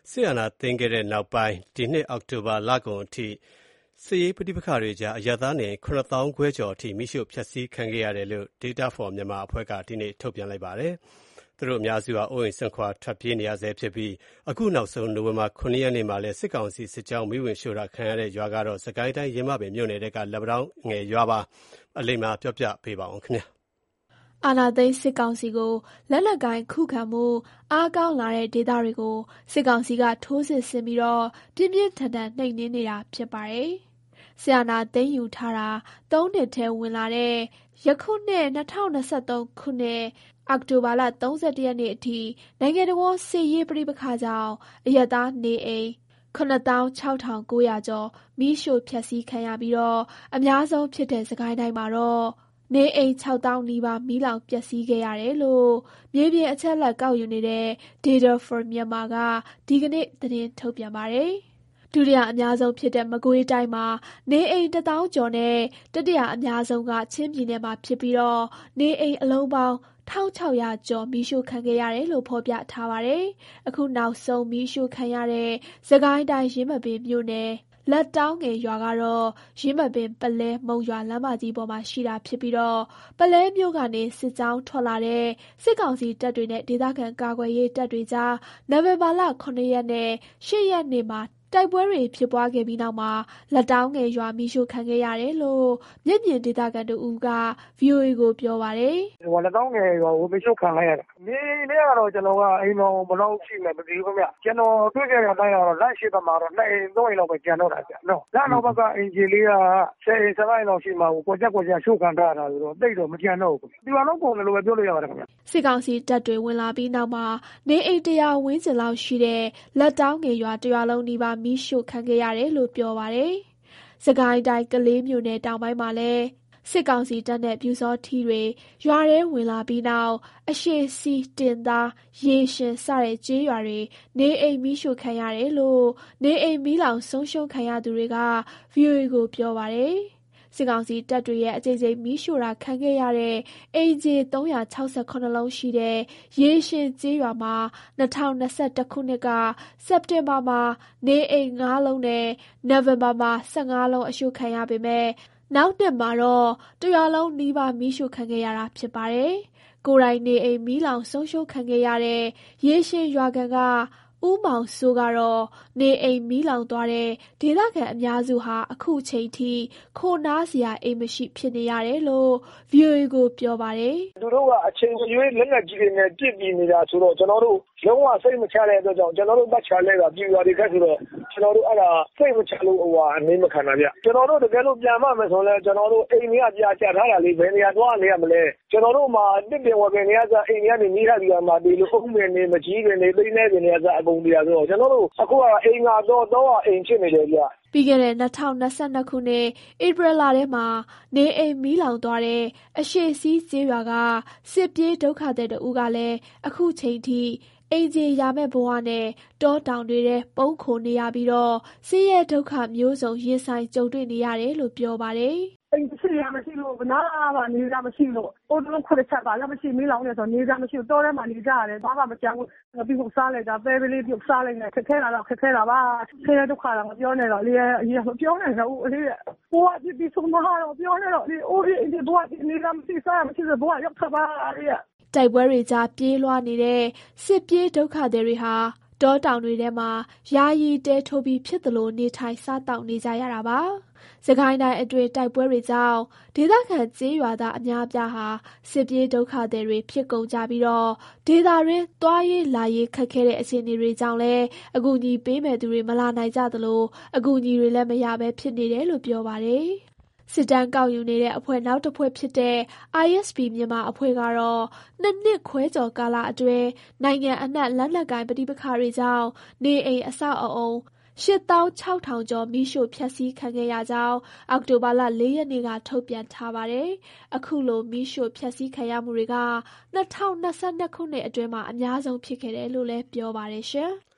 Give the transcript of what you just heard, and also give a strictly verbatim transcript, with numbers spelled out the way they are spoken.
စစ်အာဏာသိမ်းခဲ့တဲ့နောက်ပိုင်းဒီနှစ်အောက်တိုဘာလကုန်အထိစစ်ရေးပဋိပက္ခတွေကြားအရပ်သားနေခုနှစ်သောင်းခွဲကျော်အထိမိရှို့ဖျက်ဆီးခံခဲ့ရတယ်လို့ Data for Myanmar အဖွဲ့ကဒီနေ့ထုတ်ပြန်လိုက်ပါတယ်။သူတို့အများစုဟာအိုးအိမ်စွန့်ခွာထွက်ပြေးနေရဆဲဖြစ်ပြီးအခုနောက်ဆုံးနိုဝင်ဘာခုနှစ်ရက်နေ့မှာလည်းစစ်ကောင်စီစစ်ကြောင်းမိဝင်ရှို့တာခံရတဲ့ရွာကတော့စကိုင်းတိုင်းရင်းမာပင်မြို့နယ်ကလက်ပံတောင်းငယ်ရွာပါအလိမ္မာပြောပြပေးပါအောင်ခင်ဗျာအာဏာသိမ်းစစ်ကောင်စီကိုလက်နက်ကိုင်ခုခံမှုအားကောင်းလာတဲ့ဒေသတွေကိုစစ်ကောင်စီကထိုးစစ်ဆင်ပြီးတော့ပြင်းပြင်းထန်ထန်နှိမ်နင်းနေတာဖြစ်ပါတယ်။စစ်အာဏာသိမ်းယူထားတာသုံးနှစ်ထဲဝင်လာတဲ့ယခုနှစ်၂၀၂၃ခုနှစ်အောက်တိုဘာလ၃၁ရက်နေ့အထိနိုင်ငံတော်စစ်ရေးပဋိပက္ခကြောင့်အရပ်သားနေအိမ်ခုနှစ်သောင်းခြောက်ထောင်ကိုးရာကျော်မိရှို့ဖျက်ဆီးခံရပြီးတော့အများဆုံးဖြစ်တဲ့စကိုင်းတိုင်းမှာတော့နေအိမ်ခြောက်သောင်းနီးပါးမီးလောင်ပျက်စီးခဲ့ရတယ်လို့မြေပြင်အချက်အလက်ကောက်ယူနေတဲ့ Data for Myanmar ကဒီကနေ့သတင်းထုတ်ပြန်ပါတယ်။ဒုတိယအများဆုံးဖြစ်တဲ့မကွေးတိုင်းမှာနေအိမ်တစ်သောင်းကျော်နဲ့တတိယအများဆုံးကချင်းပြည်နယ်မှာဖြစ်ပြီးတော့နေအိမ်အလုံးပေါင်း၁၆၀၀ကျော်မီးရှို့ခံခဲ့ရတယ်လို့ဖော်ပြထားပါတယ်။အခုနောက်ဆုံးမီးရှို့ခံရတဲ့စကိုင်းတိုင်းရင်းမာပင်မြို့နယ်လက်တောင်းငယ်ရွာကတော့ရင်းမာပင်ပလဲမုံရွာလမ်းမကြီးပေါ်မှာရှိတာဖြစ်ပြီးတော့ပလဲမြို့ကနေစစ်ကြောင်းထွက်လာတဲ့စစ်ကောင်စီတပ်တွေနဲ့ဒေသခံကာကွယ်ရေးတပ်တွေကြားနိုဝင်ဘာလခုနှစ်ရက်နဲ့ရှစ်ရက်နေ့မှာတိုက်ပွဲတွေဖြစ်ပွားခဲ့ပြီးနောက်မှာလက်တောင်းငယ်ရွာမိရှို့ခံခဲ့ရတယ်လို့မျက်မြင်ဒေသခံတို့က ဗွီအိုအေ ကိုပြောပါတယ်။ဟိုလက်တောင်းငယ်ရွာကိုမိရှို့ခံလိုက်ရတယ်။ဒီနေ့ကတော့ကျွန်တော်ကအိမ်တော်ဘယ်လောက်ရှိမှမသိဘူးခင်ဗျ။ကျွန်တော်တွေ့ခဲ့တဲ့အတိုင်းကတော့လက်ရှိဘက်မှာတော့နှစ်အိမ်သုံးအိမ်လောက်ပဲကျန်တော့တာဗျ။နော်။လက်နောက်ဘက်ကအင်ဂျီလေးကဆယ်အိမ်ဆယ်အိမ်လောက်ရှိမှကိုကြက်ကိုကြက်ရှို့ခံထားတာဆိုတော့တိတ်တော့မကျန်တော့ဘူး။ဒီမှာတော့ပုံတယ်လို့ပဲပြောလို့ရပါတယ်ခင်ဗျ။စစ်ကောင်စီတပ်တွေဝင်လာပြီးနောက်မှာနေအိမ်တရာဝန်းကျင်လောက်ရှိတဲ့လက်တောင်းငယ်ရွာတရွာလုံးဒီပါမိရှို့ခံခဲ့ရတယ်လို့ပြောပါတယ်။စကိုင်းတိုင်းကလေးမြို့နယ်တောင်ပိုင်းမှာလည်းစစ်ကောင်စီတပ်နဲ့ပြူစောထီတွေရွာထဲဝင်လာပြီးနောက်အရှိစီတင်သားရေရှင်စတဲ့ကျေးရွာတွေနေအိမ်မီးရှို့ခံရတယ်လို့နေအိမ်မီးလောင်ဆုံးရှုံးခံရသူတွေက ဗွီအိုအေ ကိုပြောပါတယ်။စစ်ကောင်စီတပ်တွေရဲ့အကြိမ်ကြိမ်မီးရှို့တာခံခဲ့ရတဲ့အိမ်ခြေ၃၆၇လုံးရှိတဲ့ရေရှင်ကျေးရွာမှာ၂၀၂၁ခုနှစ်ကစက်တင်ဘာမှာနေအိမ်၅လုံးနဲ့နိုဝင်ဘာမှာ၁၅လုံးအရှို့ခံရပေမဲ့နောက်နှစ်မှာတော့တရွာလုံးနီးပါးမီးရှို့ခံခဲ့ရတာဖြစ်ပါတယ်။ကိုယ်တိုင်နေအိမ်မီးလောင်ဆုံးရှုံးခံခဲ့ရတဲ့ရေရှင်ရွာကန်ကဦးမောင်စိုးကတော့နေအိမ်မီးလောင်သွားတဲ့ဒေသခံအများစုဟာအခုချိန်ထိခိုနားစရာအိမ်မရှိဖြစ်နေရတယ်လို့ ဗွီအိုအေ ကိုပြောပါတယ်။သူတို့ကအချိန်ရွေးလက်နက်ကြီးတွေနဲ့ပြစ်ပြီးနေတာဆိုတော့ကျွန်တော်တို့လုံးဝစိတ်မချတဲ့အတွက်ကြောင့်ကျွန်တော်တို့ပတ်ချလဲတာပြည်ရွာတွေခက်ဆိုတော့ကျွန်တော်တို့အဲ့ဒါစိတ်မချလို့ဟိုဟာအနေမခံတာဗျကျွန်တော်တို့တကယ်လို့ပြန်မှမယ်ဆိုလဲကျွန်တော်တို့အိမ်တွေကပြာချထားတာလေးဘယ်နေရာသွားနေရမလဲကျွန်တော်တို့မှာတစ်ပင်ဝယ်ပင်နေရစအိမ်တွေကနေမိထားပြီးမှဒီလိုအုံးပင်နေမကြီးပင်နေပိန်းနေပင်နေရစအကုန်ပြာဆိုတော့ကျွန်တော်တို့အခုကအိမ်ကတော့တော့အိမ်ဖြစ်နေတယ်ဗျပြီးခဲ့တဲ့၂၀၂၂ခုနှစ်ဧပြီလထဲမှာနေအိမ်မီးလောင်သွားတဲ့အရှိစီးကျေးရွာကစစ်ပြေးဒုက္ခသည်တဦးကလည်းအခုချိန်ထိအိမ်ခြေရာမဲ့ဘဝနဲ့တောတောင်တွေထဲပုန်းခိုနေရပြီးတော့ဆင်းရဲဒုက္ခမျိုးစုံရင်ဆိုင်ကြုံတွေ့နေရတယ်လို့ပြောပါတယ်။အိမ်ရှိရမရှိလို့ဘနာပါနေကြမရှိလို့အိုးလုံးခွက်ချက်ပါလည်းမရှိမီးလောင်နေဆိုနေကြမရှိတောထဲမှာနေကြရတယ်ဘာမှမကြောက်ဘူးပြီးခုစားလိုက်တာပဲပဲလေးပြုတ်စားလိုက်နေခက်ခဲလာတော့ခက်ခဲလာပါဆင်းရဲဒုက္ခလာမပြောနဲ့တော့လေအရင်မပြောနဲ့တော့အလေးဘဝပြပြီးဆုံးမတော့ပြောနေတော့လေအိုးဒီဘဝနေကြမရှိစားမရှိဘဝရောက်ခပါလေးတိုက်ပွဲတွေကြားပြေးလွှားနေတဲ့စစ်ပြေးဒုက္ခသည်တွေဟာတောတောင်တွေထဲမှာယာယီတဲထိုးပြီးဖြစ်သလိုနေထိုင်စားတောက်နေကြရတာပါ။စကိုင်းတိုင်းအတွင်းတိုက်ပွဲတွေကြောင့်ဒေသခံကျေးရွာသားအများပြားဟာစစ်ပြေးဒုက္ခသည်တွေဖြစ်ကုန်ကြပြီးတော့ဒေသတွင်းသွားရေးလာရေးခက်ခဲတဲ့အခြေအနေတွေကြောင့်လည်းအကူအညီပေးမဲ့သူတွေမလာနိုင်ကြသလိုအကူအညီတွေလည်းမရဘဲဖြစ်နေတယ်လို့ပြောပါတယ်။စစ်တမ်းကောက်ယူနေတဲ့အဖွဲ့နောက်တစ်ဖွဲ့ဖြစ်တဲ့ အိုင် အက်စ် ပီ မြန်မာအဖွဲ့ကတော့နှစ်နှစ်ခွဲကျော်ကာလအတွင်းနိုင်ငံအနှံ့လက်နက်ကိုင်ပဋိပက္ခတွေကြောင့်နေအိမ်အဆောက်အအုံရှစ်သောင်းခြောက်ထောင်ကျော်မိရှို့ဖျက်ဆီးခံခဲ့ရကြောင်းအောက်တိုဘာလ၄ရက်နေ့ကထုတ်ပြန်ထားပါတယ်။အခုလိုမိရှို့ဖျက်ဆီးခံရမှုတွေက၂၀၂၂ခုနှစ်အတွင်းမှာအများဆုံးဖြစ်ခဲ့တယ်လို့လည်းပြောပါတယ်ရှင်။